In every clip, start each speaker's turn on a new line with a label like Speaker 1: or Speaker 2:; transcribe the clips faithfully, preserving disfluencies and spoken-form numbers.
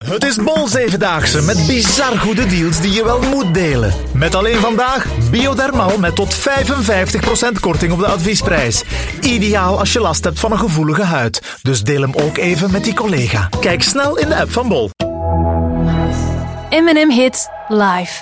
Speaker 1: Het is Bol Zevendaagse met bizar goede deals die je wel moet delen. Met alleen vandaag Biodermal met tot vijfenvijftig procent korting op de adviesprijs. Ideaal als je last hebt van een gevoelige huid. Dus deel hem ook even met die collega. Kijk snel in de app van Bol.
Speaker 2: M en M Hits live.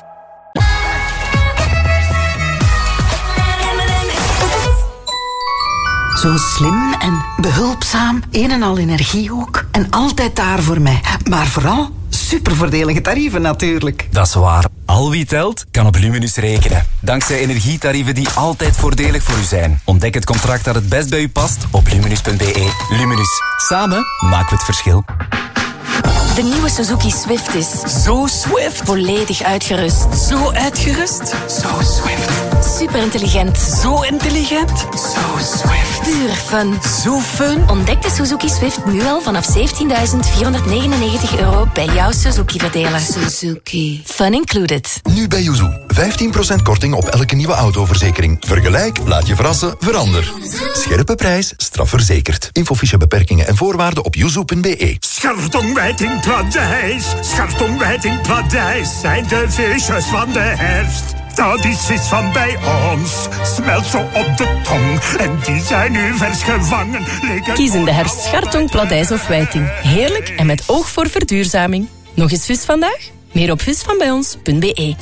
Speaker 3: Zo slim en behulpzaam, een en al energie ook. En altijd daar voor mij. Maar vooral supervoordelige tarieven natuurlijk.
Speaker 4: Dat is waar. Al wie telt, kan op Luminus rekenen. Dankzij energietarieven die altijd voordelig voor u zijn. Ontdek het contract dat het best bij u past op luminus punt b e. Luminus. Samen maken we het verschil.
Speaker 2: De nieuwe Suzuki Swift is
Speaker 3: Zo Swift.
Speaker 2: volledig uitgerust.
Speaker 3: Zo uitgerust. Zo Swift.
Speaker 2: Super intelligent.
Speaker 3: Zo intelligent. Zo Swift.
Speaker 2: Puur fun.
Speaker 3: Zo fun.
Speaker 2: Ontdek de Suzuki Swift nu al vanaf zeventienduizend vierhonderdnegenennegentig euro bij jouw Suzuki-verdeler. Suzuki. Fun included.
Speaker 5: Nu bij Yuzu. vijftien procent korting op elke nieuwe autoverzekering. Vergelijk, laat je verrassen, verander. Scherpe prijs, strafverzekerd. Infofiche beperkingen en voorwaarden op yuzu punt b e.
Speaker 6: Schartongwijting Pladijs, Schartongwijting Pladijs zijn de feestjes van de herfst. Dat is vis van bij ons, smelt zo op de tong. En die zijn nu vers gevangen.
Speaker 7: Kies in de herfst Schartong, Pladijs of Wijting. Heerlijk en met oog voor verduurzaming. Nog eens vis vandaag? Meer op visvanbijons punt b e.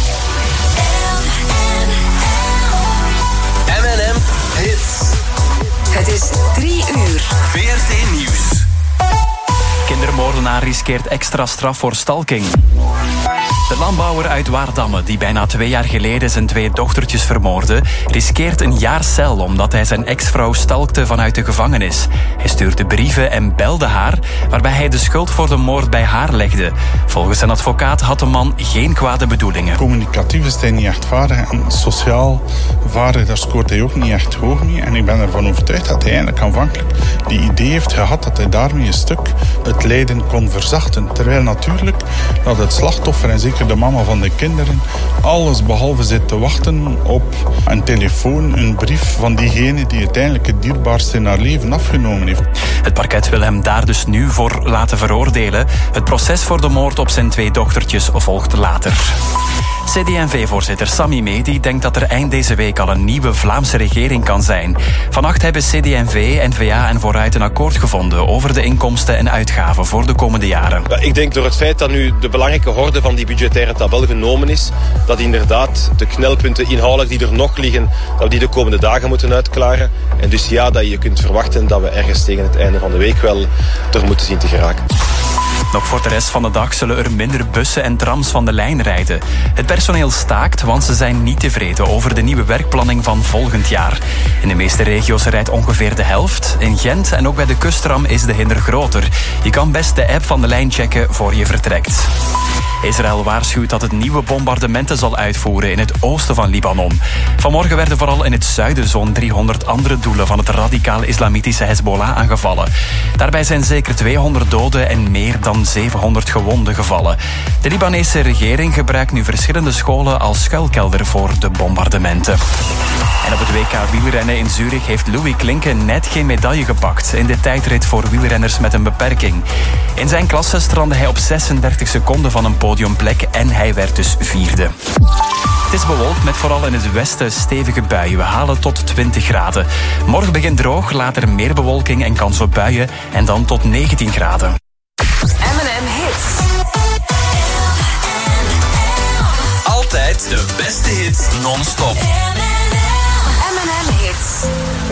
Speaker 4: M en M Hits.
Speaker 3: Het is drie uur.
Speaker 4: V R T Nieuws.
Speaker 8: Kindermoordenaar riskeert extra straf voor stalking. De landbouwer uit Waardamme, die bijna twee jaar geleden zijn twee dochtertjes vermoordde, riskeert een jaar cel omdat hij zijn ex-vrouw stalkte vanuit de gevangenis. Hij stuurde brieven en belde haar, waarbij hij de schuld voor de moord bij haar legde. Volgens zijn advocaat had de man geen kwade bedoelingen.
Speaker 9: Communicatief is hij niet echt vaardig en sociaal vaardig, daar scoort hij ook niet echt hoog mee. En ik ben ervan overtuigd dat hij eigenlijk aanvankelijk die idee heeft gehad dat hij daarmee een stuk het lijden kon verzachten. Terwijl natuurlijk dat het slachtoffer en zeker de mama van de kinderen alles behalve zit te wachten op een telefoon, een brief van diegene die uiteindelijk het dierbaarste in haar leven afgenomen heeft.
Speaker 8: Het parket wil hem daar dus nu voor laten veroordelen. Het proces voor de moord op zijn twee dochtertjes volgt later. C D en V-voorzitter Sami Medi denkt dat er eind deze week al een nieuwe Vlaamse regering kan zijn. Vannacht hebben C D en V, N V A en Vooruit een akkoord gevonden over de inkomsten en uitgaven voor de komende jaren.
Speaker 10: Ik denk door het feit dat nu de belangrijke horde van die budgettaire tabel genomen is, dat inderdaad de knelpunten inhoudelijk die er nog liggen, dat we die de komende dagen moeten uitklaren. En dus ja, dat je kunt verwachten dat we ergens tegen het einde van de week wel er moeten zien te geraken.
Speaker 8: Nog voor de rest van de dag zullen er minder bussen en trams van de lijn rijden. Het personeel staakt, want ze zijn niet tevreden over de nieuwe werkplanning van volgend jaar. In de meeste regio's rijdt ongeveer de helft. In Gent en ook bij de kusttram is de hinder groter. Je kan best de app van de lijn checken voor je vertrekt. Israël waarschuwt dat het nieuwe bombardementen zal uitvoeren in het oosten van Libanon. Vanmorgen werden vooral in het zuiden zo'n driehonderd andere doelen van het radicaal-islamitische Hezbollah aangevallen. Daarbij zijn zeker tweehonderd doden en meer dan zevenhonderd gewonden gevallen. De Libanese regering gebruikt nu verschillende scholen als schuilkelder voor de bombardementen. En op het W K wielrennen in Zurich heeft Louis Klinke net geen medaille gepakt in de tijdrit voor wielrenners met een beperking. In zijn klasse strandde hij op zesendertig seconden van een podiumplek en hij werd dus vierde. Het is bewolkt met vooral in het westen stevige buien. We halen tot twintig graden. Morgen begint droog, later meer bewolking en kans op buien en dan tot negentien graden.
Speaker 3: M en M Hits.
Speaker 4: Altijd de beste hits non-stop.
Speaker 3: M en M Hits.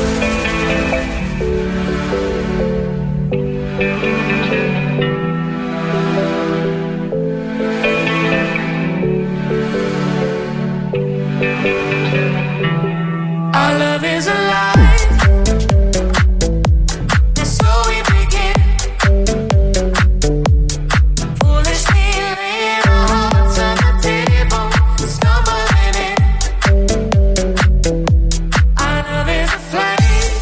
Speaker 11: Our love is alive. So we begin. Foolishly laying our hearts on the table, stumbling in. Our love is a flame.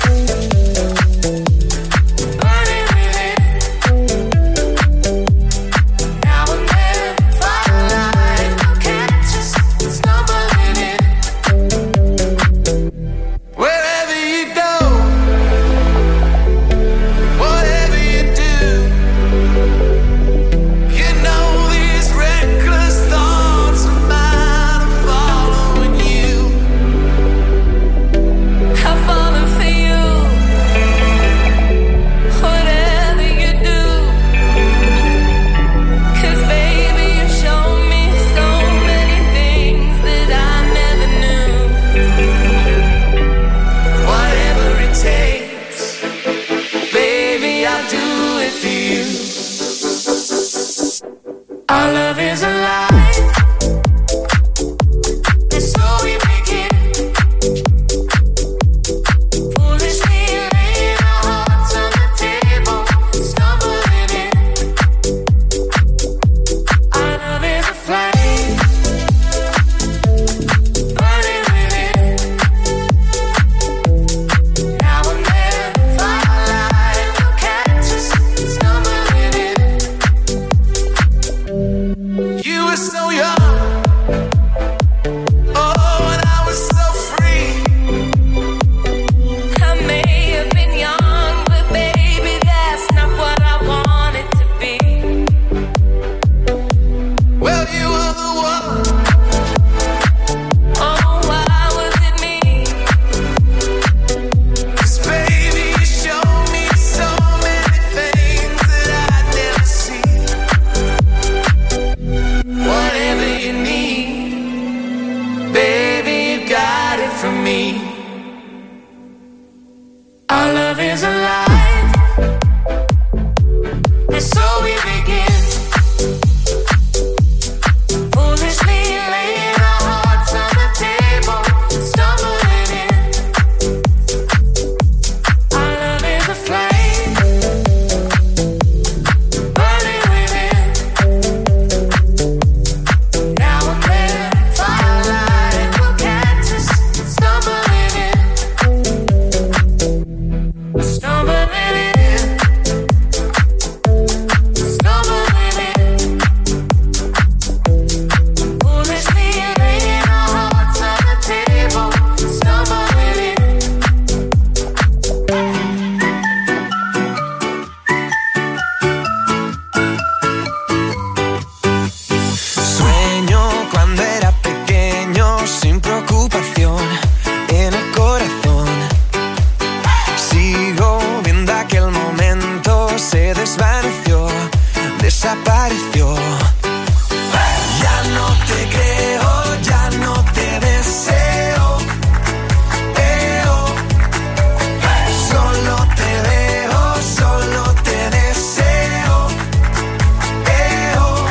Speaker 11: Our love is alive. And so we begin. Foolishly laying our hearts on the table, stumbling in. Our love is a flame, burning within. Now and then, firelight will catch us stumbling in. You were so young, oh, and I was so free. I may have been young, but baby, that's not what I wanted to be. Well, you were the one. Oh, why was it me? 'Cause baby, you showed me so many things that I'd never see. Whatever you need, baby, you got it from me. Our love is alive, and so we begin. Foolishly laying our hearts on the table, stumbling in. Our love is a flame, burning within. Now and then, firelight will catch us stumbling in, stumbling in, stumbling in. Foolishly laying our hearts on the table, stumbling in.
Speaker 12: Sueño cuando era pequeño, sin preocupación en el corazón. Sigo viendo aquel momento, se desvaneció, desapareció. Ya no te creo, ya no te deseo. Eh, oh. Solo te veo, solo te deseo. Eh, oh.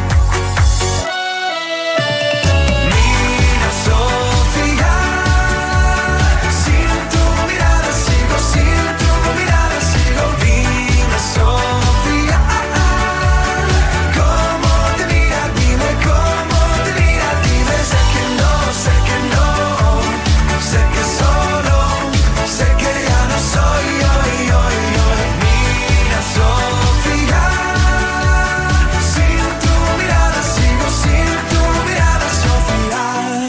Speaker 12: Mira, Sofía, sin tu mirada sigo, sin tu mirada sigo. Dime, Sofía, cómo te mira, dime cómo te mira, dime. Sé que no, sé que no, sé que solo, sé que ya no soy yo, yo, yo. Mira, Sofía, sin tu mirada sigo, sin tu mirada, Sofía.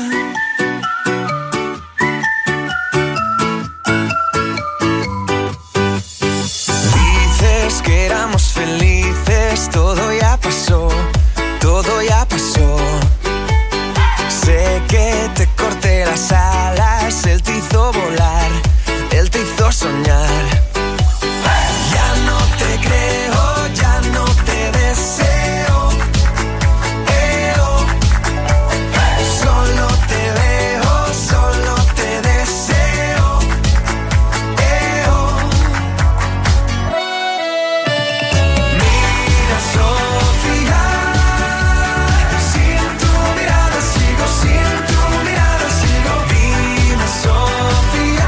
Speaker 12: Dices que éramos felices, todo ya pasó, todo ya pasó. Sé que te corté las alas, él te hizo volar, él te hizo soñar. Ya no te creo, ya no te deseo. Eh, oh. Solo te veo, solo te deseo. Eh, oh. Mira, Sofía, sin tu mirada sigo, sin tu mirada sigo. Dime, Sofía,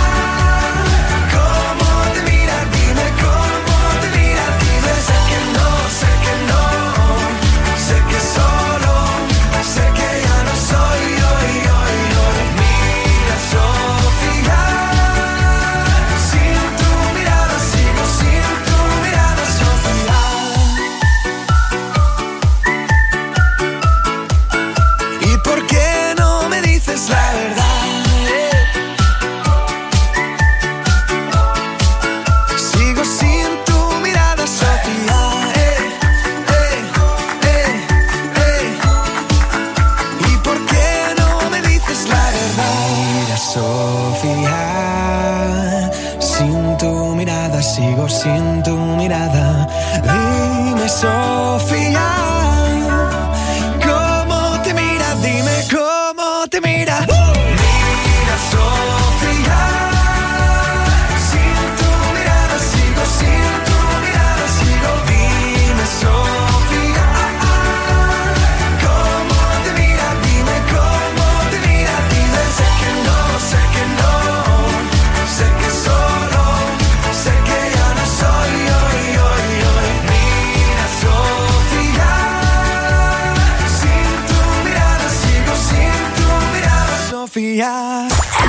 Speaker 12: cómo te mira, dime cómo te mira, dime. Sé que no, sé que no, sé que solo, sé que ya no soy yo, yo, yo. Mira, Sofía, sin tu mirada sigo, sin tu mirada, Sofía. ¿Y por qué no me dices la verdad? Sigo sin tu mirada, Sofía. Eh, eh, eh, eh. ¿Y por qué no me dices la verdad? Mira, Sofía, sin tu mirada sigo, sin tu mirada. Dime, Sofía, cómo te mira, dime cómo te mira. Mira, Sofía, sin tu mirada sigo, sin tu mirada sigo. Dime, Sofía, ja.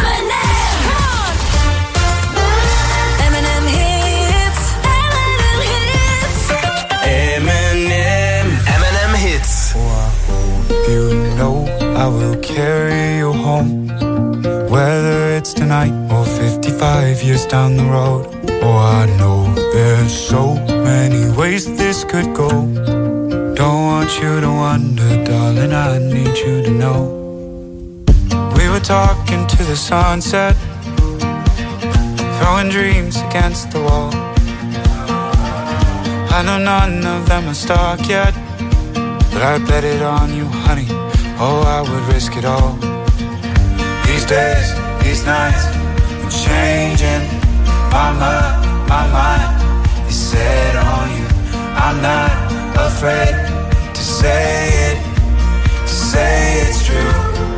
Speaker 11: Eminem hits, Eminem hits.
Speaker 12: Eminem, Eminem hits.
Speaker 13: Oh, I hope you know I will carry you home, whether it's tonight or fifty-five years down the road. Oh, I know there's so many ways this could go. Don't want you to wonder, darling, I need you to know. We were talking to the sunset, throwing dreams against the wall. I know none of them are stuck yet, but I bet it on you, honey. Oh, I would risk it all. These days, these nights, I'm changing my mind, my mind is set on you. I'm not afraid to say it, to say it's true.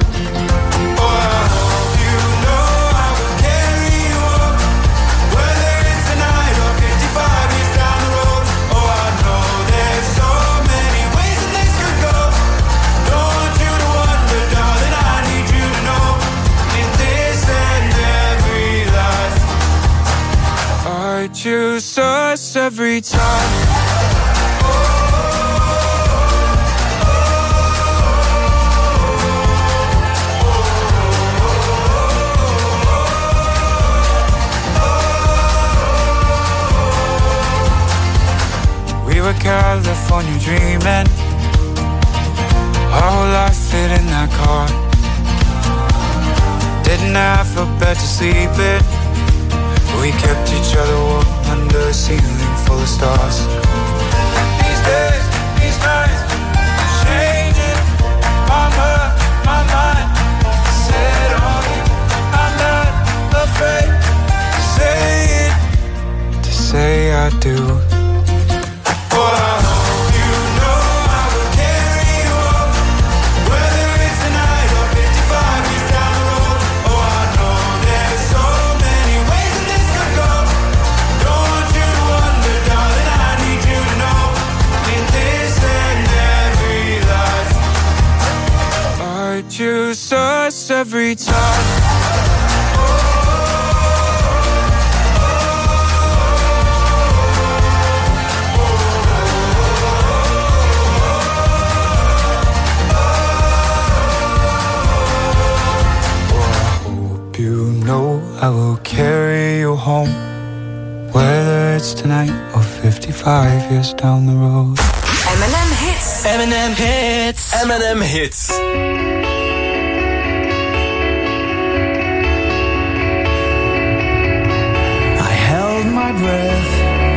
Speaker 13: I choose us every time. We were California dreaming, our whole life fit in that car. Didn't have a bed to sleep in, we kept each other warm under a ceiling full of stars. These days, these nights, I'm changing my mind, my mind set on you. I'm not afraid to say it, to say I do. Choose us every time. I will carry you home, whether it's tonight or fifty-five years down the road.
Speaker 11: Eminem hits,
Speaker 12: Eminem hits, Eminem hits.
Speaker 14: My breath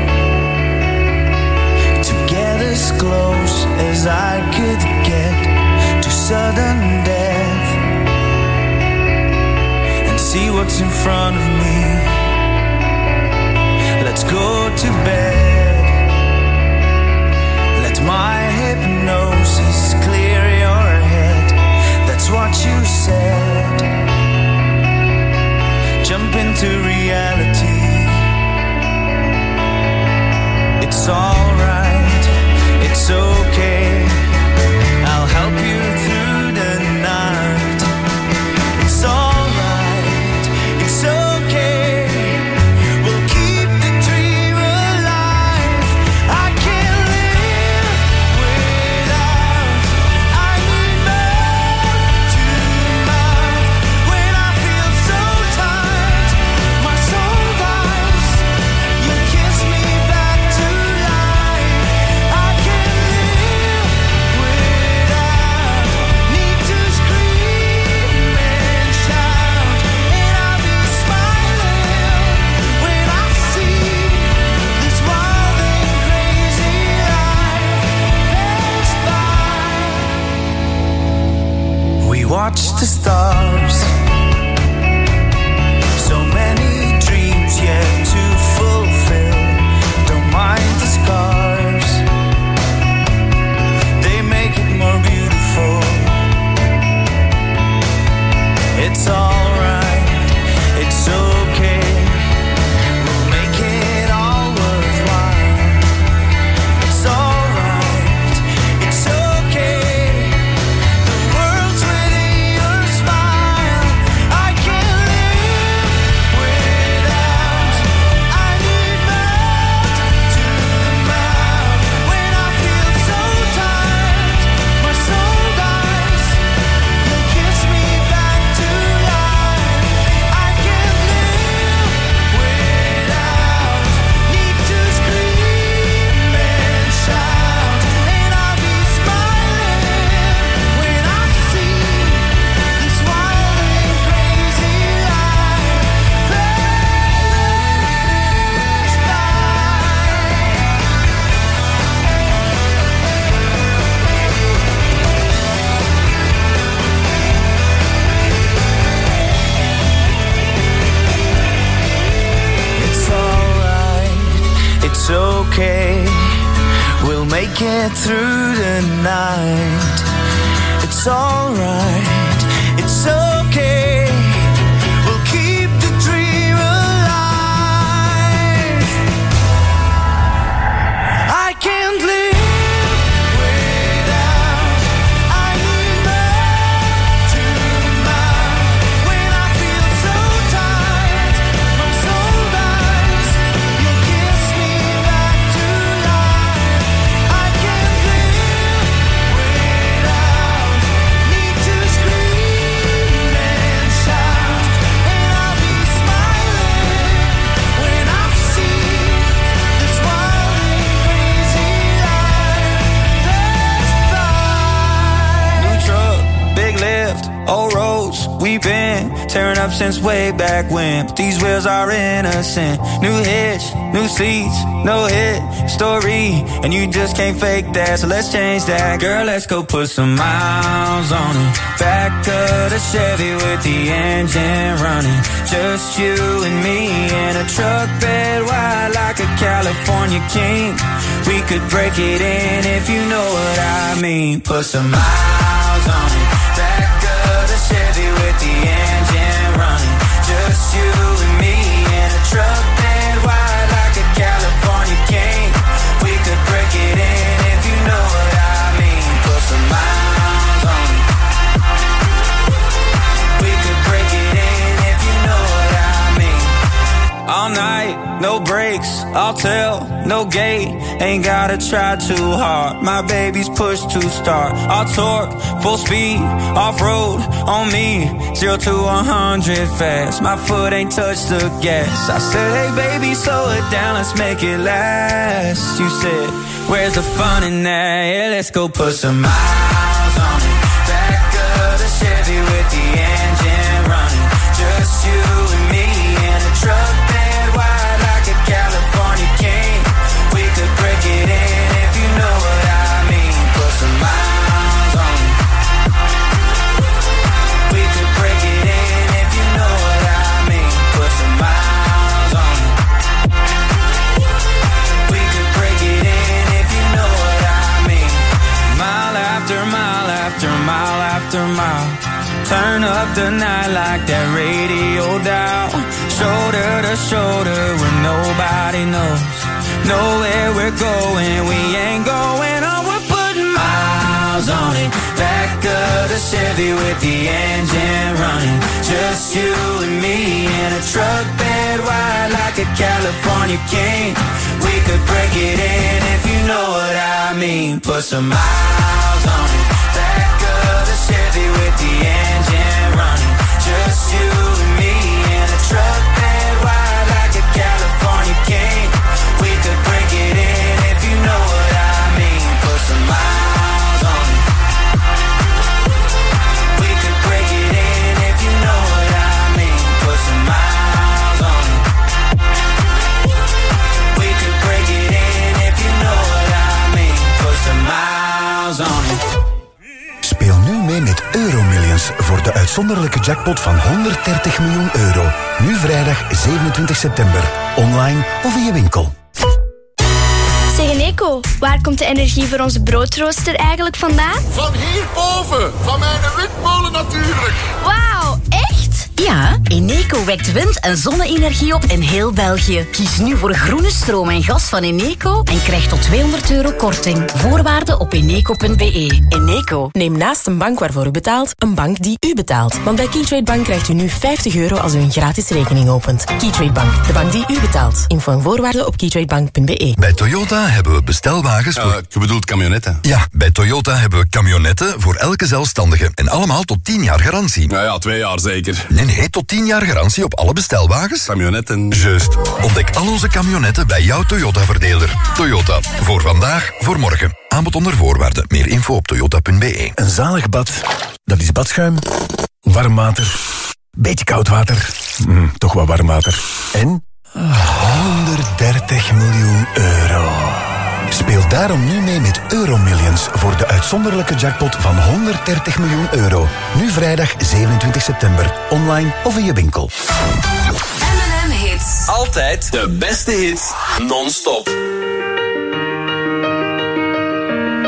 Speaker 14: to get as close as I could get to sudden death and see what's in front of me. Let's go to bed. Let my hypnosis clear your head. That's what you said. Jump into reality. It's alright, it's okay. I'll help you through the night. It's alright, it's okay. We'll keep the dream alive. I can't live without. I need mouth to mouth. When I feel so tight, my soul dies. You kiss me back to life. I can't live without. Need to scream and shout, and I'll be smiling when I see this wild and crazy life pass by. We watch the stars. So many dreams yet to fulfill. Don't mind the scars. They make it more beautiful. It's alright, it's okay. We'll make it all worthwhile. It's alright, it's okay. The world's within your get through the night. It's alright, it's okay. We'll keep the dream alive. I can't live without. I need mouth to mouth. When I feel so tired, my soul dies. You'll kiss me back to life. I can't live without. Need to scream and shout, and I'll be smiling when I see this wild and crazy life pass by.
Speaker 12: New truck, big lift, old roads we've been tearing up since way back when. But these wheels are innocent. New hitch, new seats, no hit story, and you just can't fake that. So let's change that, girl. Let's go put some miles on it. Back of the Chevy with the engine running. Just you and me in a truck bed wide like a California king. We could break it in if you know what I mean. Put some miles on it. Back of the Chevy with the engine running. Just you and me in a truck bed wide like a California king. We could break it in if you know what I mean. Put some miles on it. We could break it in if you know what I mean. All night, no breaks, I'll tell, no gate. Ain't gotta try too hard. My baby's push to start. I'll torque, full speed, off-road on me. Zero to a hundred fast. My foot ain't touched the gas. I said, hey baby, slow it down, let's make it last. You said, where's the fun in that? Yeah, let's go put some miles on it. Back of the Chevy with the engine running. Just you and me in a truck bed wide like a California king. We could break it in if you know what I mean. Put some miles on it. We could break it in if you know what I mean. Put some miles on it. We could break it in if you know what I mean. Mile after mile after mile after mile. Turn up the night like that radio dial. Shoulder to shoulder when nobody knows. Know where we're going, we ain't going on. We're putting miles on it. Back of the Chevy with the engine running. Just you and me in a truck bed wide like a California king. We could break it in if you know what I mean. Put some miles on it. Back of the Chevy with the engine running. Just you and me in a truck bed wide like a California king. We could break it in if you know what I mean. Put some miles on it. We could break it in if you know what I mean. Put some miles on it. We could break it in if you know what I mean. Put some miles on it.
Speaker 15: Speel nu mee met Euromillions voor de uitzonderlijke jackpot van honderddertig miljoen euro. Nu vrijdag zevenentwintig september. Online of in je winkel.
Speaker 16: Zeg Nico, waar komt de energie voor onze broodrooster eigenlijk vandaan?
Speaker 17: Van hierboven, van mijn windmolen natuurlijk.
Speaker 16: Wauw, echt?
Speaker 18: Ja, Eneco wekt wind- en zonne-energie op in heel België. Kies nu voor groene stroom en gas van Eneco en krijg tot tweehonderd euro korting. Voorwaarden op eneco punt be.
Speaker 7: Eneco. Neem naast een bank waarvoor u betaalt, een bank die u betaalt. Want bij Keytrade Bank krijgt u nu vijftig euro als u een gratis rekening opent. Keytrade Bank, de bank die u betaalt. Info en voorwaarden op keytradebank punt be.
Speaker 5: Bij Toyota hebben we bestelwagens voor...
Speaker 19: Uh, je bedoelt camionetten?
Speaker 5: Ja, bij Toyota hebben we camionetten voor elke zelfstandige. En allemaal tot tien jaar garantie.
Speaker 19: Nou ja, twee jaar zeker.
Speaker 5: Nee, nee, tot tien jaar garantie op alle bestelwagens.
Speaker 19: Camionetten.
Speaker 5: Juist. Ontdek al onze camionetten bij jouw Toyota-verdeler. Toyota. Voor vandaag, voor morgen. Aanbod onder voorwaarden. Meer info op toyota punt be.
Speaker 15: Een zalig bad, dat is badschuim, warm water, beetje koud water, mm, toch wel warm water. En honderddertig miljoen euro. Speel daarom nu mee met Euromillions voor de uitzonderlijke jackpot van honderddertig miljoen euro. Nu vrijdag zevenentwintig september. Online of in je winkel.
Speaker 20: M en M Hits.
Speaker 21: Altijd de beste hits, non-stop.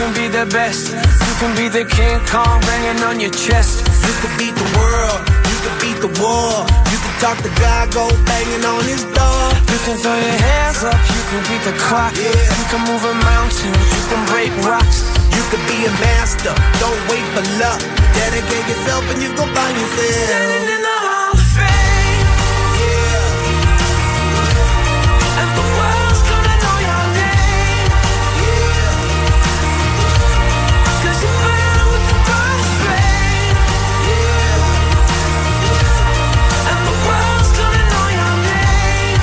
Speaker 12: can be the best. You can be the King Kong banging on your chest.
Speaker 14: You could beat the world, you could beat the war. You could talk to God, go banging on his door.
Speaker 12: You can throw your hands up, you can beat the clock.
Speaker 14: Yeah.
Speaker 12: You can move a mountain, you can break rocks.
Speaker 14: You could be a master, don't wait for luck. Dedicate yourself and you gon' find yourself
Speaker 12: standing in the Hall of Fame.
Speaker 14: Yeah.
Speaker 12: And the world's gonna know your name.
Speaker 14: Yeah.
Speaker 12: Cause you burn with the brightest flame.
Speaker 14: Yeah.
Speaker 12: And the world's gonna know your name.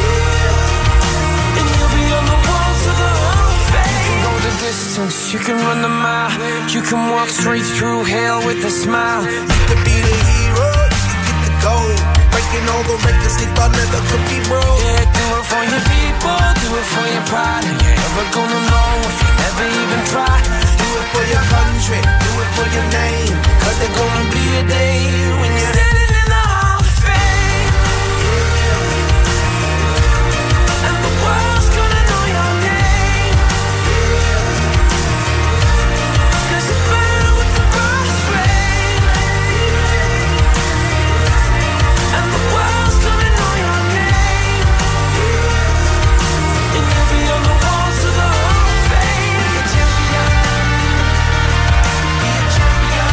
Speaker 14: Yeah.
Speaker 12: And you'll be on the walls of the Hall of Fame. You can go the distance, you can run the mile. You can walk straight through hell with a smile.
Speaker 14: You could be the hero, you could get the gold. Breaking all the records they thought never could be broke.
Speaker 12: Yeah, do it for your people, do it for your pride. And you're never gonna know if you never even try.
Speaker 14: Do it for your country, do it for your name.
Speaker 12: Cause there's gonna be a day when you're standing in the Hall of Fame.
Speaker 14: Yeah.
Speaker 12: And the world's gonna know your name.
Speaker 14: Yeah.
Speaker 12: Cause you burn with the brightest flame. And the world's gonna know your name.
Speaker 14: Yeah.
Speaker 12: And you'll be on the walls of the Hall of Fame.
Speaker 14: Be a champion. Be a champion.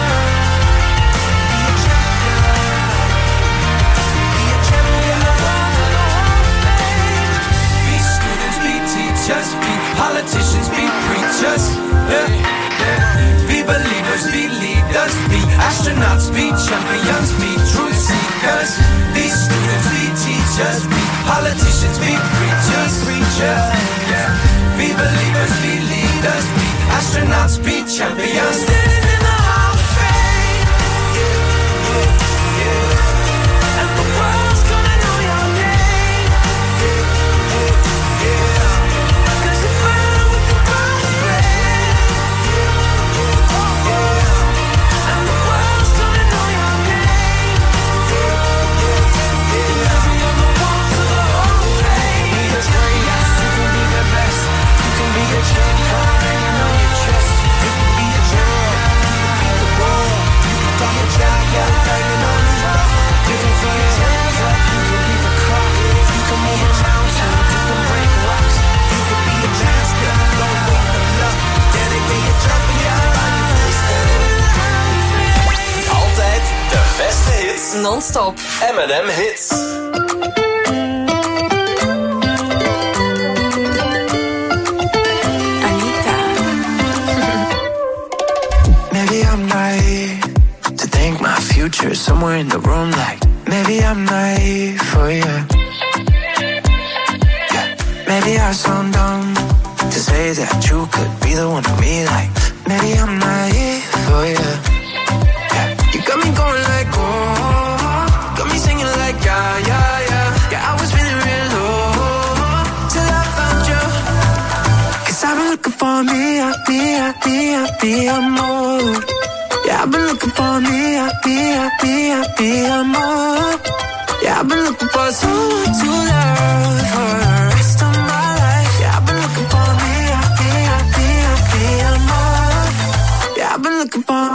Speaker 14: Be a champion. Be a champion.
Speaker 12: The walls of the Hall of Fame. Be students, be teachers, be politicians, be preachers. Yeah, yeah. Be believers, be leaders, be astronauts, be champions, be truth seekers. Be students, be teachers, be politicians, be preachers, preachers. Yeah. Be believers, be leaders, be astronauts, be champions. Standing in the Hall of Fame.
Speaker 14: Yeah. Yeah.
Speaker 12: And the world's gonna know your name.
Speaker 14: Yeah.
Speaker 12: Cause you burn with the brightest flame. And the world's gonna know your name. And you'll be on the walls of the Hall of Fame. Be the greatest, you can be the best. You can be the King Kong hanging on your chest.
Speaker 14: You could be a champion, you could beat the war. You could talk a champion, banging on his door.
Speaker 12: You can throw your hands up, you can beat the clock. You can move a mountain, you can break rocks.
Speaker 14: You could be a master, don't wait for luck. Dedicate yourself and you gon' find yourself standing in the Hall of Fame.
Speaker 21: Altijd de beste hits.
Speaker 2: Non-stop.
Speaker 21: M en M Hits.
Speaker 2: Anita.
Speaker 12: Maybe I'm naive to think my future is somewhere in the room. Like maybe I'm naive for you. Yeah. Maybe I sound dumb to say that you could be the one for me. Like maybe I'm naive for you. Yeah. You got me going like oh, got me singing like yeah yeah yeah. Yeah, I was feeling real low till I found you. Cause I've been looking for me, I be, I be, I be, I'm more. Yeah, I've been looking for me, I be, I be, I be, I'm more. Yeah, I've been looking for someone to love for the rest of my life. Yeah, I've been looking for me, I be, I be, I be, I'm more. Yeah, I've been looking for.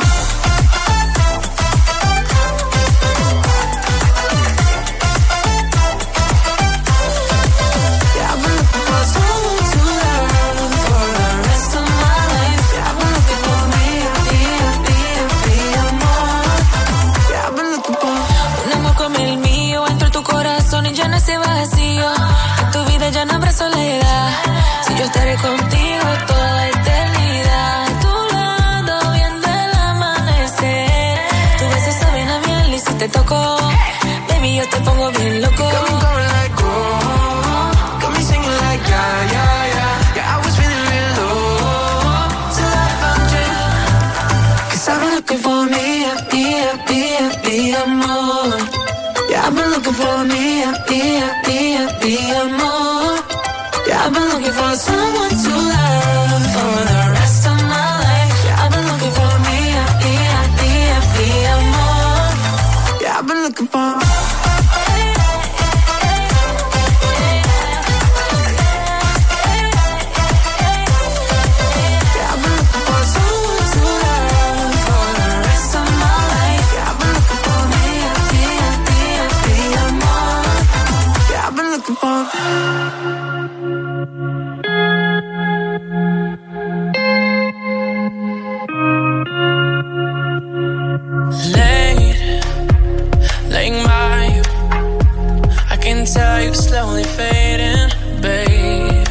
Speaker 12: Yeah, I've been looking for someone to love for the rest of my life. Yeah, I've been looking for me, I be, I be, I be, I'm more. Yeah, I've been looking for.
Speaker 22: Un amor como el mío entró en tu corazón y llena ese vacío. En tu vida ya no habrá soledad. Si yo estaré contigo toda la eternidad. A tu lado viendo el amanecer. Tus besos saben a miel y si te toco, baby, yo te pongo bien loco.
Speaker 12: Got me going like oh, got me singing like yeah yeah yeah. Yeah, I was feeling real low till I found you. Cause I've been looking for me, I be, I be, I be, I'm more. Yeah, I've been looking for me, I be, I be, I be, I'm more. Yeah, I've been looking for someone to love for the rest of my life. Yeah, I've been looking for me, I be, I be, I be, I'm more. Yeah, I've been looking for. Yeah, I've been
Speaker 11: Late, laying by you, I can tell you slowly fading, babe.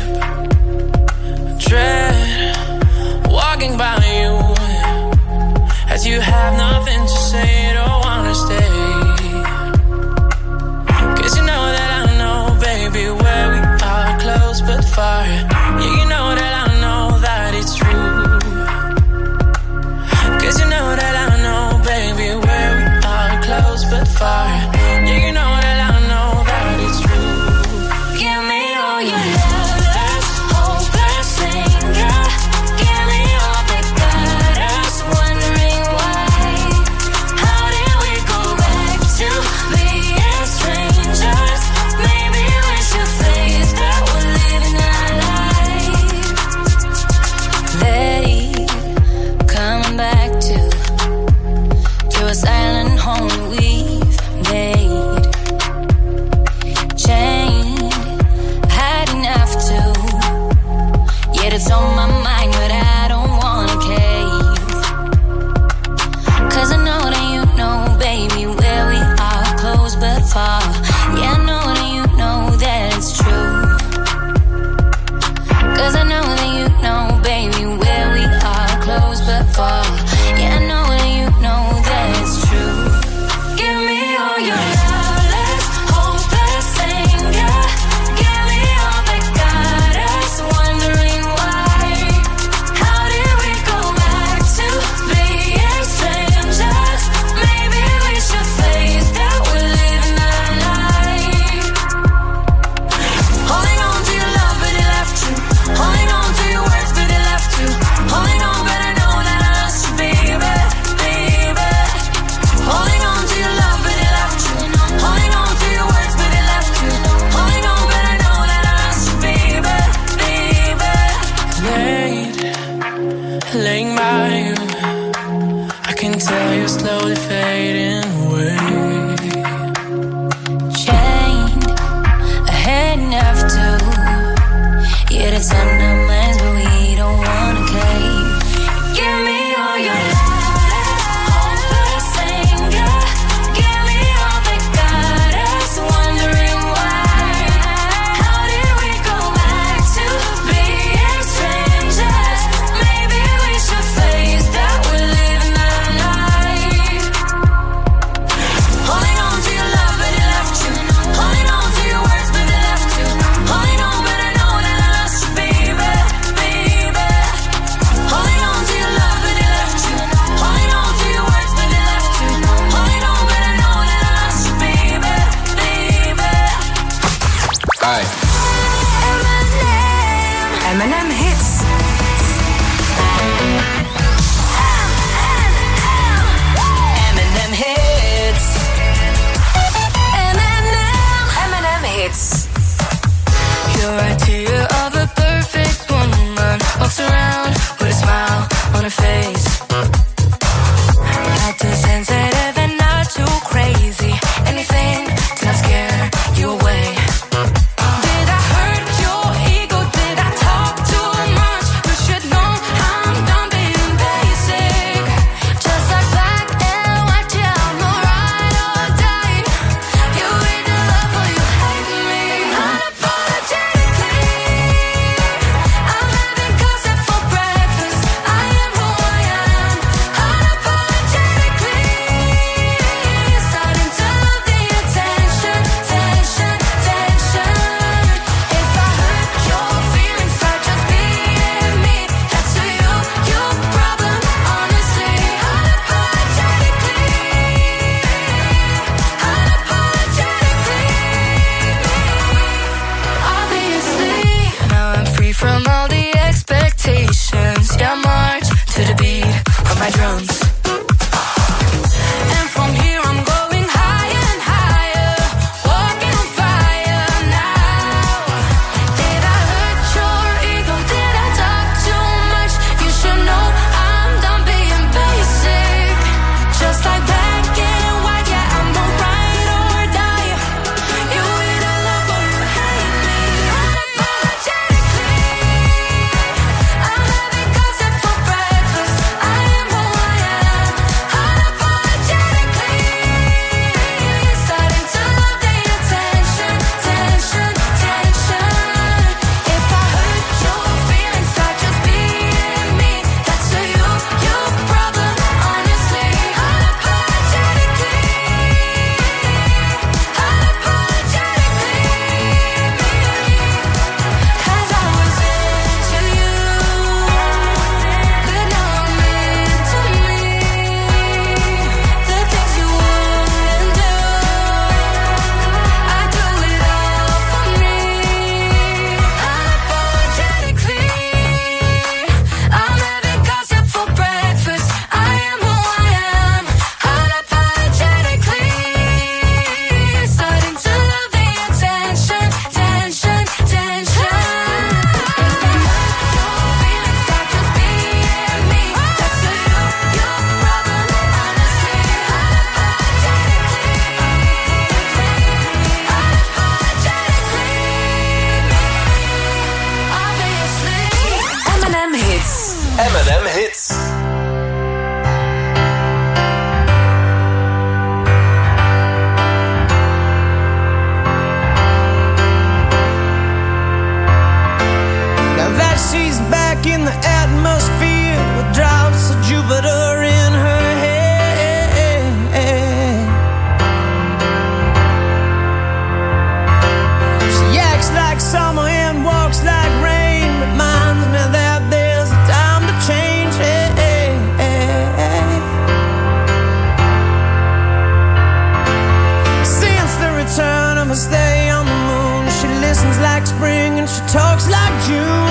Speaker 11: Dread walking by you as you have nothing to say, don't wanna stay. Cause you know that I know, baby, where we are close but far. Yeah, you know that I know that it's true. Cause you know that I know, baby, where we are close but far. Yeah, you know that I know that it's true. Give me all your love, let's hope and sing, yeah. Give me all that got us wondering why. How did we go back to being strangers? Maybe we should face that we're living our life. Late, coming back to to a silent home we've made. Chained, had enough to. Yet it's on my mind, but I don't wanna cave. Cause I know that you know, baby, where we are close but far. Yeah, I know that you know that it's true. Cause I know that you know, baby, where we are close but far. Yeah, I know that you know that it's true. Give me all your love, let's hope and sing, yeah. Give me all that got us wondering why. How did we go back to being strangers? Maybe we should face that we're living our life. Holding on to your love, but it left you. Holding on to your words, but it left you. Holding on, but I know that I lost you, baby, baby. Holding on to your love, but it left you. Holding on to your words, but it left you. Holding on, but I know that I lost you, baby, baby. Late, laying by you, I can tell you're slowly fading away. Chained, I had enough to. Yet it's on our minds, but we don't wanna cave. Give me all your love, let's hope and sing, yeah. Give me all that got us wondering why. How did we go back to being strangers? Maybe we should face that we're living our life. Holding on to your love, but it left you. Holding on to your words, but it left you. Holding on, but I know that I lost you, baby, baby. Holding on to your love, but it left you. Holding on to your words, but it left you. Holding on, but I know that I lost you, baby, baby.
Speaker 21: Hi.
Speaker 11: M and M hits. M and M hits. M and M. M and M hits. Your idea of a perfect woman walks around with a smile on her face. Not too sensitive and not too crazy. Anything to not scare you away. Did I hurt your ego? Did I talk too much? You should know I'm done being basic. Just like black and white, yeah, I'm a ride or die. You either love or you hate me. Unapologetically, I'm having concept for breakfast. I am who I am. Unapologetically, starting to love the attention, tension, tension. If I hurt your feelings by just being me, that's to you, your problem, honestly. Unapologetically, unapologetically, obviously. Now I'm free from all the expectations. Yeah, march to the beat of my drums. And from here I'm going higher and higher, walking on fire now. Did I hurt your ego? Did I talk too much? You should know I'm done being basic. Just like black and white, yeah, I'm a ride or die. You either love or you hate me.
Speaker 4: M and M Hits.
Speaker 1: Now that she's back in the atmosphere with drops of Jupiter in her head. She acts like summer and walks like rain. Reminds me that there's a time to change. Since the return of her stay on the moon, she listens like spring and she talks like June.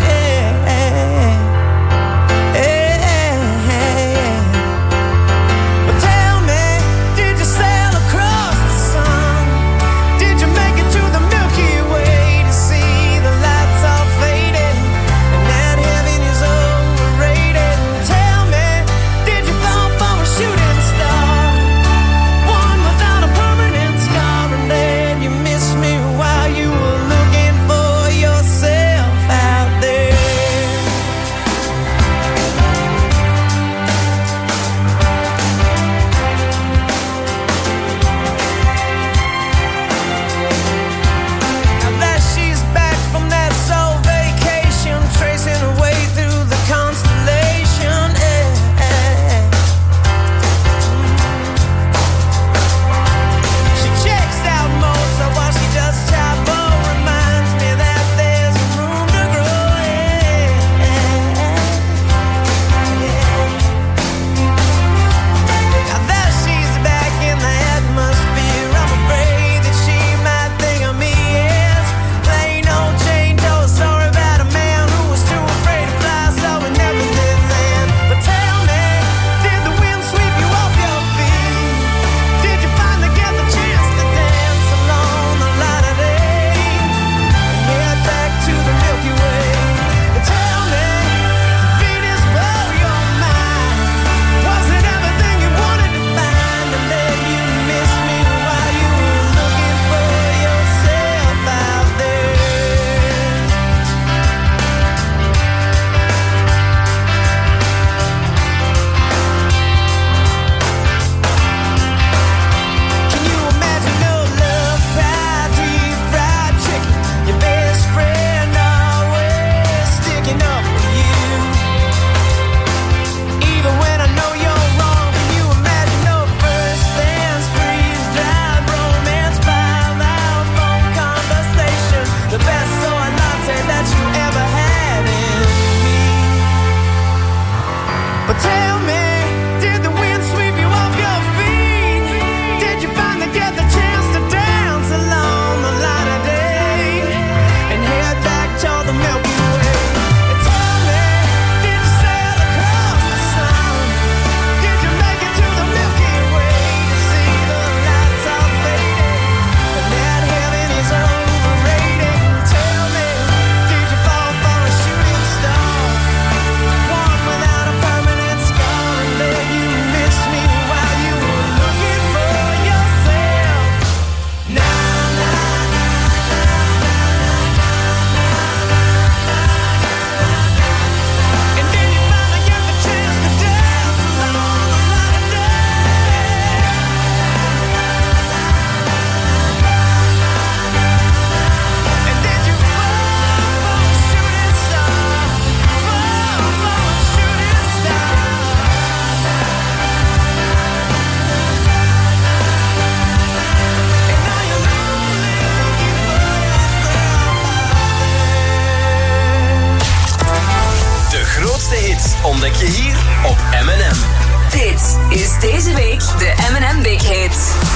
Speaker 4: ontdek je hier op M and M.
Speaker 20: Dit is deze week de M and M Big Hit.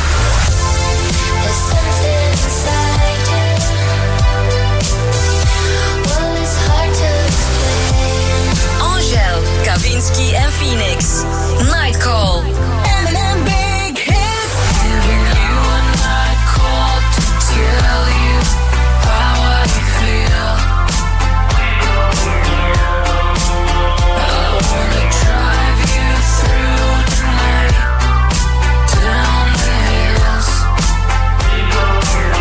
Speaker 20: Angèle, Kavinsky en Phoenix. Nightcall. M and M Big Hit. Giving you a nightcall to tell you how I feel. I wanna drive you through the night, down the hills.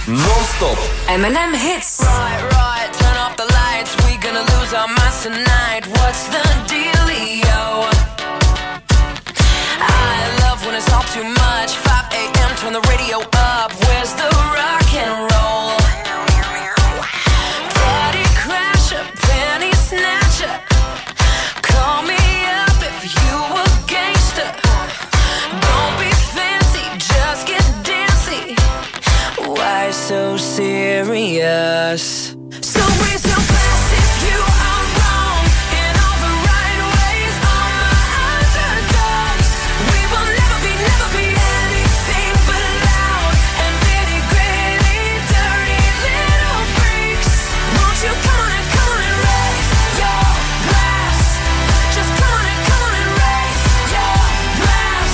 Speaker 6: Non-stop.
Speaker 20: M and M hits.
Speaker 22: Right, right, turn off the lights. We gonna lose our minds tonight. What's the dealio? I love when it's all too much. five a.m. turn the radio up. Where's the rock and roll? Party crasher, penny snatcher. Call me up if you a gangster. Don't be fancy, just get dancy. Why so serious? So raise your glass if you are wrong in all the right ways. All my underdogs. We will never be, never be anything but loud and nitty gritty, dirty little freaks. Won't you come on and come on and raise your glass? Just come on and come on and raise your glass.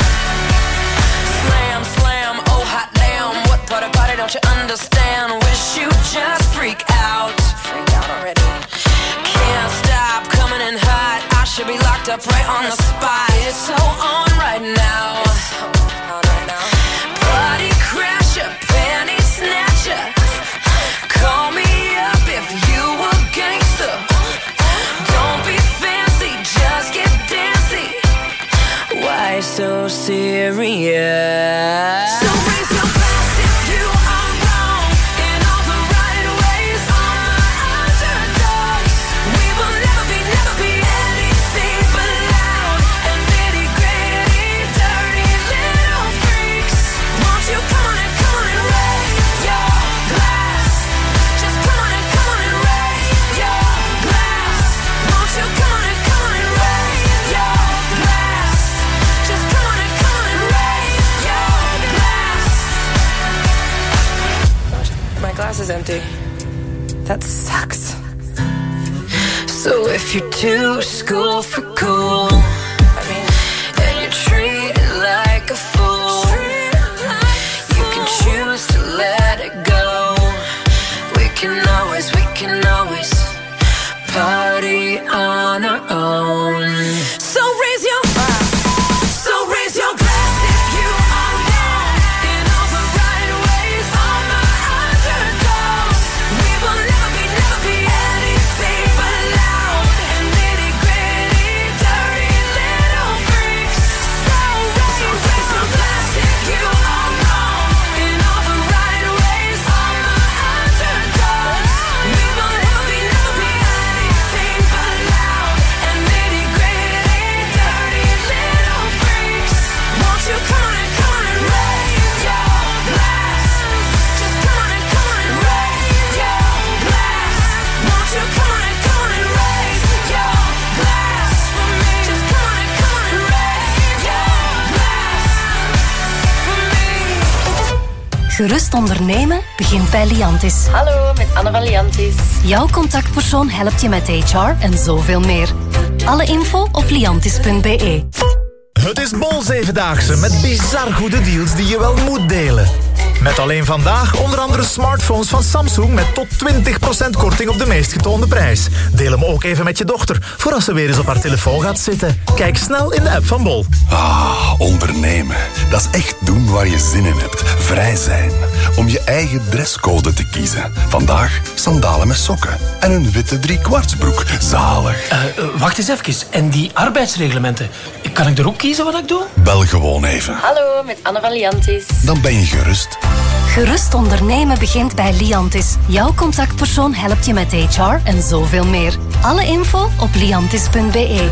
Speaker 22: Slam, slam, oh hot damn. What part of party don't you understand? Wish you just freak out. Freak out already. Can't stop coming in hot. I should be locked up right on the spot. It's so on right now. On right now. Party crasher, penny snatcher. Call me up if you a gangster. Don't be fancy, just get dancy. Why so serious? So raise your glass if you are wrong in all the right ways. All my underdogs. We will never be, never be anything but loud and nitty gritty, dirty little freaks. Won't you come on and come on and raise your glass? Just come on and come on and raise your glass. Won't you come on and come on and raise your glass? Just come on and come on and raise your glass. My glass is empty. That sucks. So if you're too school for cool, I mean, and you're treated like a fool, you can choose to let it go. We can always, we can always party on our own. So raise your So raise your glass if you are wrong in all the right ways. All my underdogs. We will never be, never be anything but loud and nitty gritty, dirty little freaks. So raise, so raise your glass if you are wrong in all the right ways. All my underdogs. We will never be, never be anything but loud and nitty gritty, dirty little freaks. Won't you come on and come on and raise your glass? Just come on and come on and raise your glass. Won't you come on and come on and raise your glass for me? Just come on and come on and raise your glass for me.
Speaker 2: Gerust ondernemen begint bij Liantis.
Speaker 9: Hallo, met Anne van Liantis.
Speaker 2: Jouw contactpersoon helpt je met H R en zoveel meer. Alle info op liantis punt b e.
Speaker 23: Het is Bol Zevendaagse met bizar goede deals die je wel moet delen. Met alleen vandaag onder andere smartphones van Samsung met tot twintig procent korting op de meest getoonde prijs. Deel hem ook even met je dochter, voor als ze weer eens op haar telefoon gaat zitten. Kijk snel in de app van Bol.
Speaker 19: Ah, ondernemen. Dat is echt doen waar je zin in hebt. Vrij zijn. Om je eigen dresscode te kiezen. Vandaag sandalen met sokken. En een witte driekwartsbroek. Zalig.
Speaker 24: Uh, uh, wacht eens even. En die arbeidsreglementen, kan ik er ook kiezen wat ik doe?
Speaker 19: Bel gewoon even.
Speaker 9: Hallo, met Anne van Liantis.
Speaker 19: Dan ben je gerust.
Speaker 2: Gerust ondernemen begint bij Liantis. Jouw contactpersoon helpt je met H R en zoveel meer. Alle info op liantis punt b e.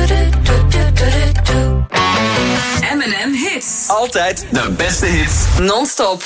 Speaker 20: M and M hits.
Speaker 6: Altijd de beste hits.
Speaker 20: Non-stop.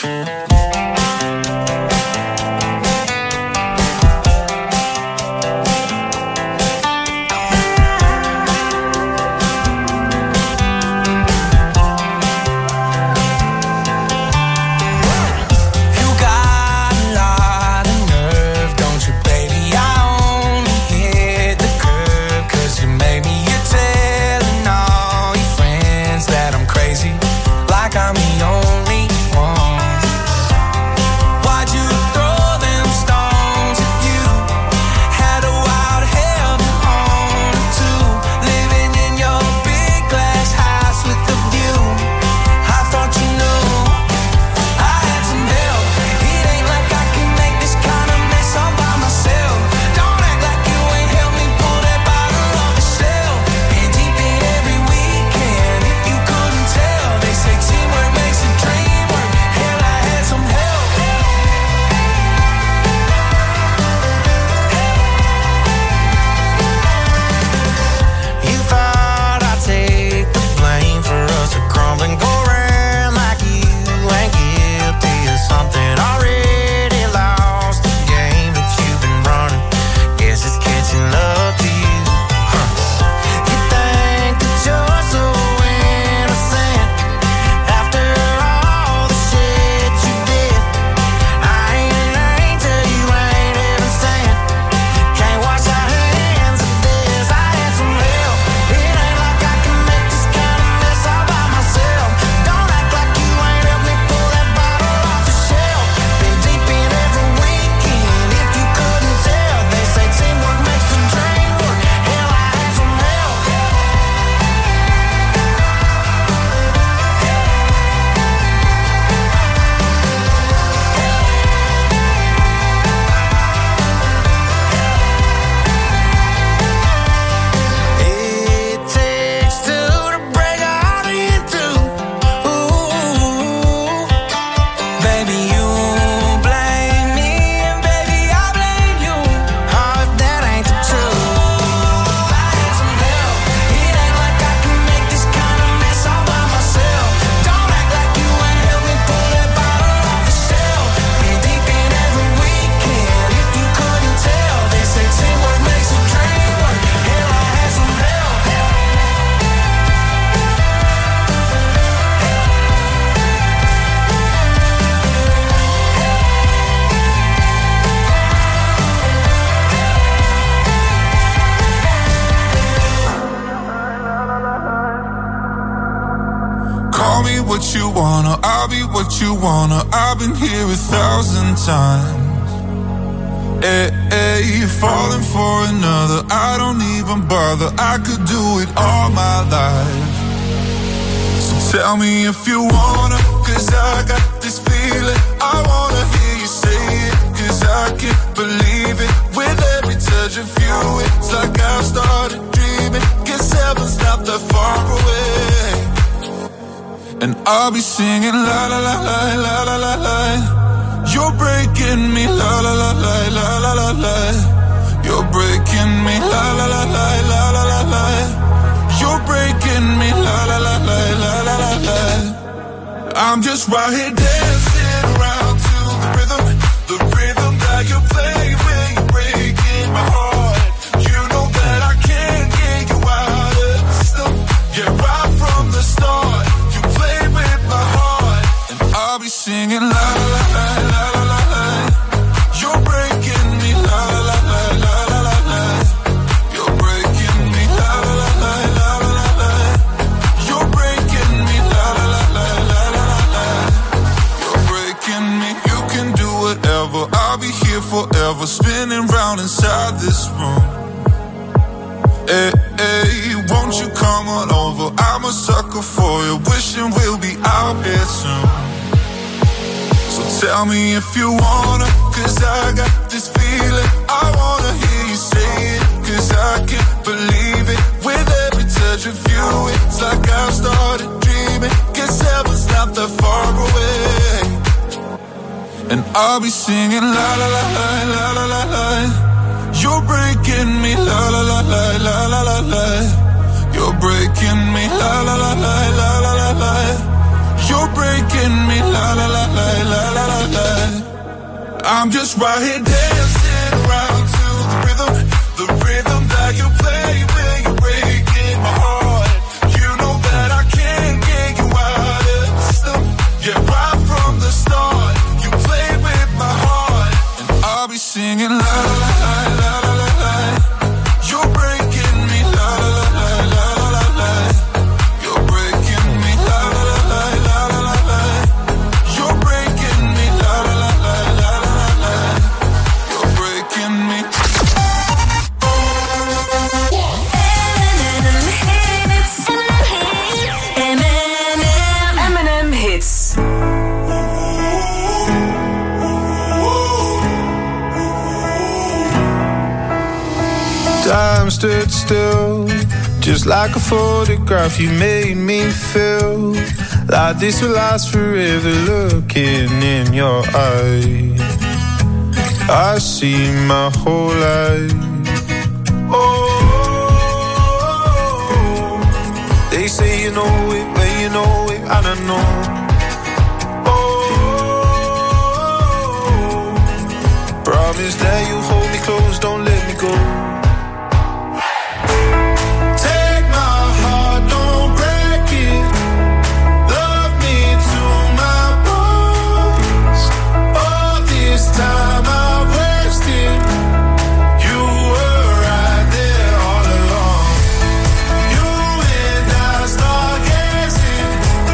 Speaker 12: I'm the only one.
Speaker 3: wanna, I'll be what you wanna. I've been here a thousand times. Hey, hey, falling for another, I don't even bother. I could do it all my life. So tell me if you wanna, cause I got this feeling. I wanna hear you say it, cause I can't believe it. With every touch of you, it's like I've started dreaming. Guess heaven's not that far away. And I'll be singing la la la la la la la la. You're breaking me, la la la la la la la la. You're breaking me, la la la la la la la la. You're breaking me, la la la la la la la la. I'm just right here dancing around to the rhythm, the rhythm that you play when you're breaking my heart. You know that I can't get you out of the system. Yeah, right from the start, you play with my heart, and I'll be singing la la la la la. You're breaking me, la la la la la la la. You're breaking me, la la la la la la la. You're breaking me, la la la la la la la. You're breaking me. You can do whatever. I'll be here forever, spinning round inside this room. Hey, hey, won't you come on over? I'm a sucker for you, wishing we'll be out here soon. So tell me if you wanna, cause I got this feeling. I wanna hear you say it, cause I can't believe it. With every touch of you, it's like I've started dreaming. Guess heaven's not that far away. And I'll be singing la la la la la la la la. You're breaking me, la la la la la la la la. You're breaking me, la la la la la la la la. You're breaking me, la la la la la la la la. I'm just right here dancing around to the rhythm, the rhythm that you play when you're breaking my heart. You know that I can't get you out of the system. Yeah, right from the start, you play with my heart, and I'll be singing la la la la la la la. You're breaking me, la la la la la la la. You're breaking me, la la la la la la la. You're breaking me, la la la la la la la. You're breaking me.
Speaker 20: M and M hits.
Speaker 3: Time stood still, just like a photograph. You made me feel like this will last forever. Looking in your eyes, I see my whole life. Oh, they say you know it when you know it, and I know. Oh, promise that you hold me close, don't let me go. Time I wasted, you were right there all along. You and I start gazing,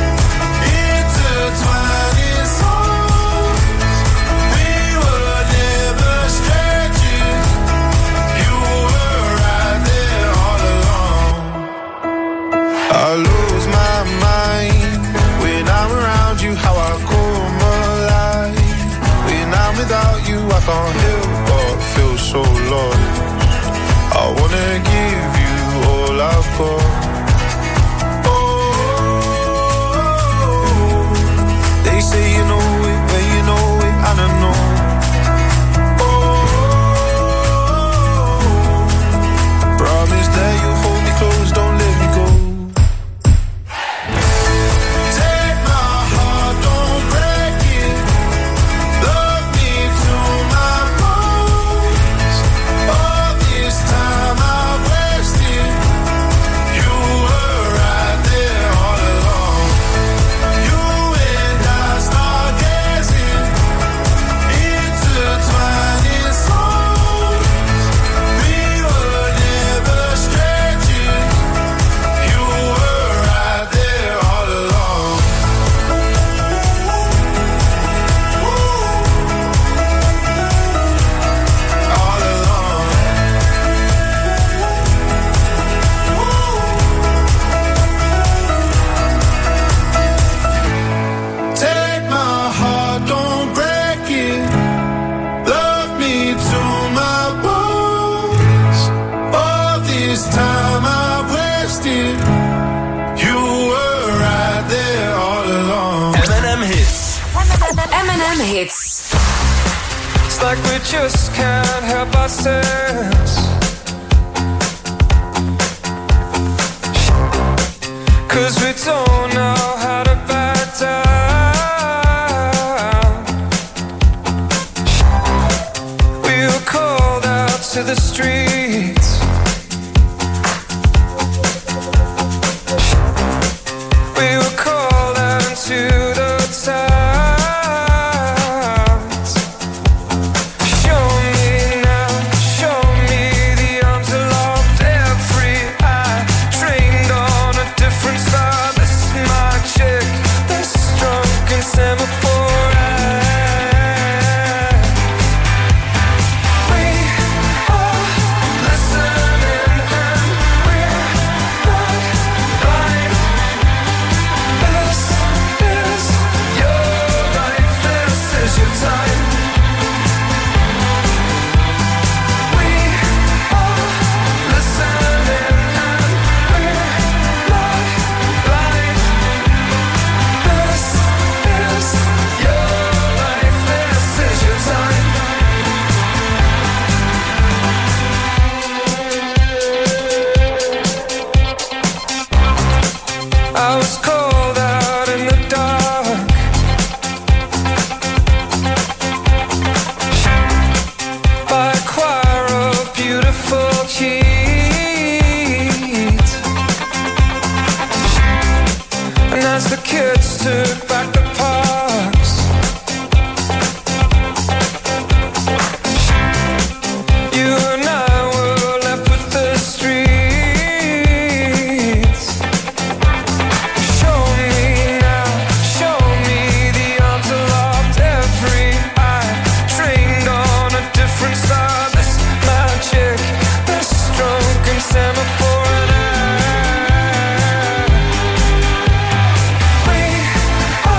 Speaker 3: intertwining souls. We were never strangers. You were right there all along. I lose my mind when I'm around you. How I come alive. I'm without you, I can't help but feel so lost. I wanna give you all I've got. Oh, they say you know it when you know it, and I know. Oh, promise that you hold me close, don't let me go. Time I wasted, you
Speaker 20: M-hits.
Speaker 12: It's like we just can't help ourselves. 'Cause we don't know how to back down. We were called out to the streets. We were called out into the towns. Show me now, show me the arms aloft, every eye trained on a different star. This is my chick, this drunken semaphore. We are listening and we're not blind. This is your life, this is your time. We are listening and we're not blind. This is your life, this is your time. I was cold out in the dark. By a choir of beautiful kids. And as the kids took back the parks, you and I were left with the streets. Show me now, show me the arms aloft, every eye trained on a different star. This magic, this drunken semaphore and I. We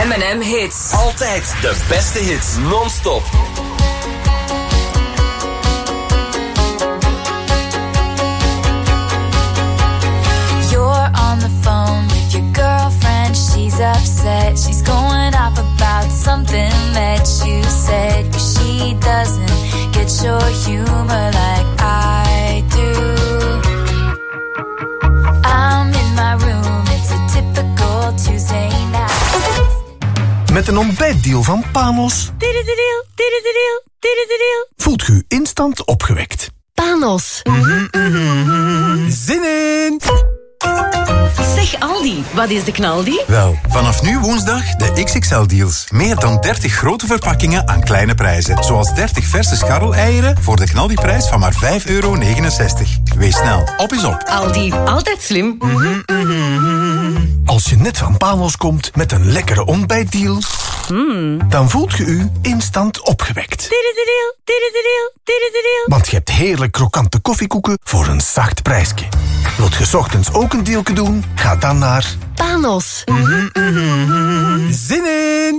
Speaker 20: M en M Hits.
Speaker 6: Altijd de beste hits, non-stop.
Speaker 11: You're on the phone with your girlfriend. She's upset. She's going off about something that you said. 'Cause she doesn't get your humor like I do. I'm in my room. It's a typical Tuesday night.
Speaker 15: Met een ontbijtdeal van Panos voelt u instant opgewekt.
Speaker 2: Panos.
Speaker 15: Zin in!
Speaker 18: Zeg Aldi, wat is de knaldi?
Speaker 8: Wel, vanaf nu woensdag de X X L-deals. Meer dan dertig grote verpakkingen aan kleine prijzen. Zoals dertig verse scharreleieren voor de knaldiprijs van maar vijf euro negenenzestig. Wees snel, op is op.
Speaker 18: Aldi, altijd slim.
Speaker 15: Als je net van Panos komt met een lekkere ontbijtdeal,
Speaker 18: Mm.
Speaker 15: dan voelt je u instant opgewekt. Want je hebt heerlijk krokante koffiekoeken voor een zacht prijsje. Wilt je 's ochtends ook een dealke doen? Ga dan naar
Speaker 2: Panos.
Speaker 15: Zin in!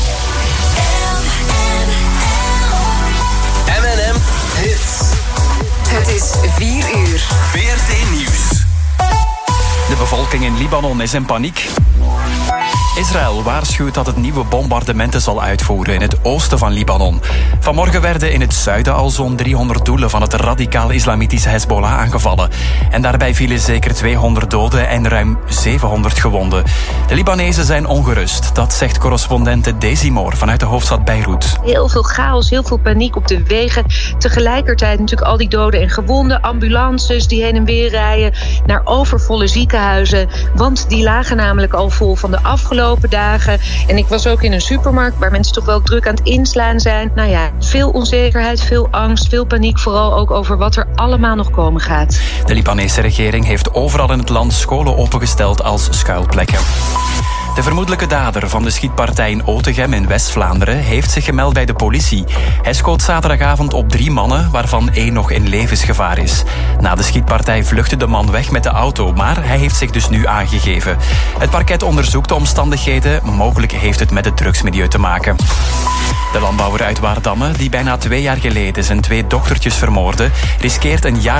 Speaker 6: M en M Hits.
Speaker 20: Het is vier uur.
Speaker 6: V R T Nieuws.
Speaker 4: De bevolking in Libanon is in paniek. Israël waarschuwt dat het nieuwe bombardementen zal uitvoeren in het oosten van Libanon. Vanmorgen werden in het zuiden al zo'n driehonderd doelen van het radicaal-islamitische Hezbollah aangevallen. En daarbij vielen zeker tweehonderd doden en ruim zevenhonderd gewonden. De Libanezen zijn ongerust, dat zegt correspondente Daisy Moore vanuit de hoofdstad Beirut.
Speaker 10: Heel veel chaos, heel veel paniek op de wegen. Tegelijkertijd natuurlijk al die doden en gewonden. Ambulances die heen en weer rijden naar overvolle ziekenhuizen. Want die lagen namelijk al vol van de afgelopen dagen. En ik was ook in een supermarkt waar mensen toch wel druk aan het inslaan zijn. Nou ja, veel onzekerheid, veel angst, veel paniek. Vooral ook over wat er allemaal nog komen gaat.
Speaker 4: De Libanese regering heeft overal in het land scholen opengesteld als schuilplekken. De vermoedelijke dader van de schietpartij in Otegem in West-Vlaanderen heeft zich gemeld bij de politie. Hij schoot zaterdagavond op drie mannen, waarvan één nog in levensgevaar is. Na de schietpartij vluchtte de man weg met de auto, maar hij heeft zich dus nu aangegeven. Het parket onderzoekt de omstandigheden. Mogelijk heeft het met het drugsmilieu te maken. De landbouwer uit Waardamme, die bijna twee jaar geleden zijn twee dochtertjes vermoordde, riskeert een jaar